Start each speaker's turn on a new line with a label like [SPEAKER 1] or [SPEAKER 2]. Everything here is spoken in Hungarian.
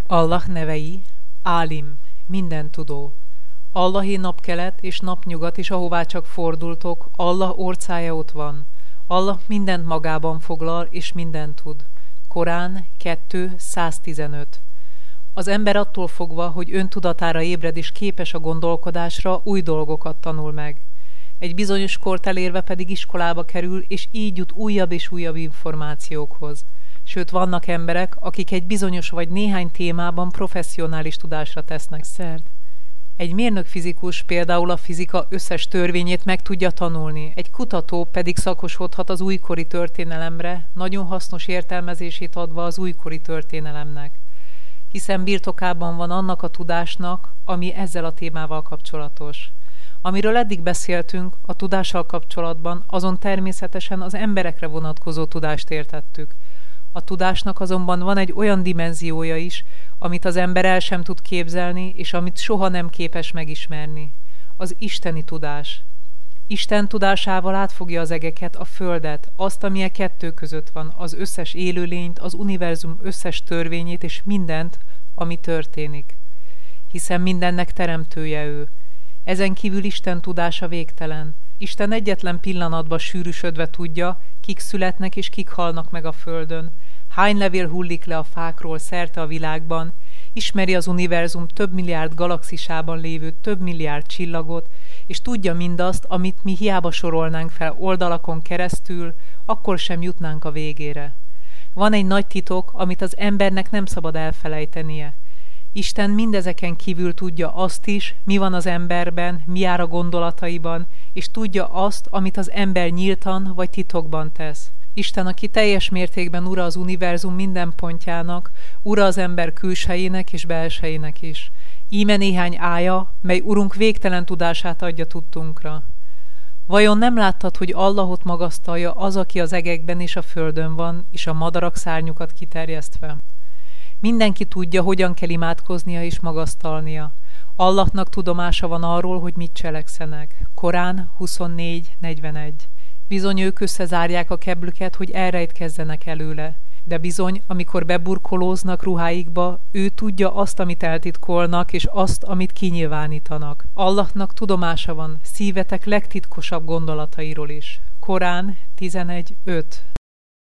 [SPEAKER 1] Allah nevei: Álim, mindentudó. Allahé napkelet és napnyugat is, ahová csak fordultok, Allah orcája ott van. Allah mindent magában foglal és mindent tud. Korán 2:115. Az ember attól fogva, hogy öntudatára ébred és képes a gondolkodásra, új dolgokat tanul meg. Egy bizonyos kort elérve pedig iskolába kerül, és így jut újabb és újabb információkhoz. Sőt, vannak emberek, akik egy bizonyos vagy néhány témában professzionális tudásra tesznek szert. Egy mérnök fizikus például a fizika összes törvényét meg tudja tanulni, egy kutató pedig szakosodhat az újkori történelemre, nagyon hasznos értelmezését adva az újkori történelemnek, hiszen birtokában van annak a tudásnak, ami ezzel a témával kapcsolatos. Amiről eddig beszéltünk, a tudással kapcsolatban, azon természetesen az emberekre vonatkozó tudást értettük. A tudásnak azonban van egy olyan dimenziója is, amit az ember el sem tud képzelni, és amit soha nem képes megismerni. Az isteni tudás. Isten tudásával átfogja az egeket, a földet, azt, ami a kettő között van, az összes élőlényt, az univerzum összes törvényét és mindent, ami történik. Hiszen mindennek teremtője ő. Ezen kívül Isten tudása végtelen. Isten egyetlen pillanatban sűrűsödve tudja, kik születnek és kik halnak meg a földön, hány levél hullik le a fákról szerte a világban, ismeri az univerzum több milliárd galaxisában lévő több milliárd csillagot, és tudja mindazt, amit mi hiába sorolnánk fel oldalakon keresztül, akkor sem jutnánk a végére. Van egy nagy titok, amit az embernek nem szabad elfelejtenie. Isten mindezeken kívül tudja azt is, mi van az emberben, mi jár a gondolataiban, és tudja azt, amit az ember nyíltan vagy titokban tesz. Isten, aki teljes mértékben ura az univerzum minden pontjának, ura az ember külsejének és belsejének is. Íme néhány ája, mely Urunk végtelen tudását adja tudtunkra. Vajon nem láttad, hogy Allahot magasztalja az, aki az egekben és a földön van, és a madarak szárnyukat kiterjesztve? Mindenki tudja, hogyan kell imádkoznia és magasztalnia. Allahnak tudomása van arról, hogy mit cselekszenek. Korán 24:41. Bizony ők összezárják a keblüket, hogy elrejtkezzenek előle. De bizony, amikor beburkolóznak ruháikba, ő tudja azt, amit eltitkolnak, és azt, amit kinyilvánítanak. Allahnak tudomása van szívetek legtitkosabb gondolatairól is. Korán 11:5.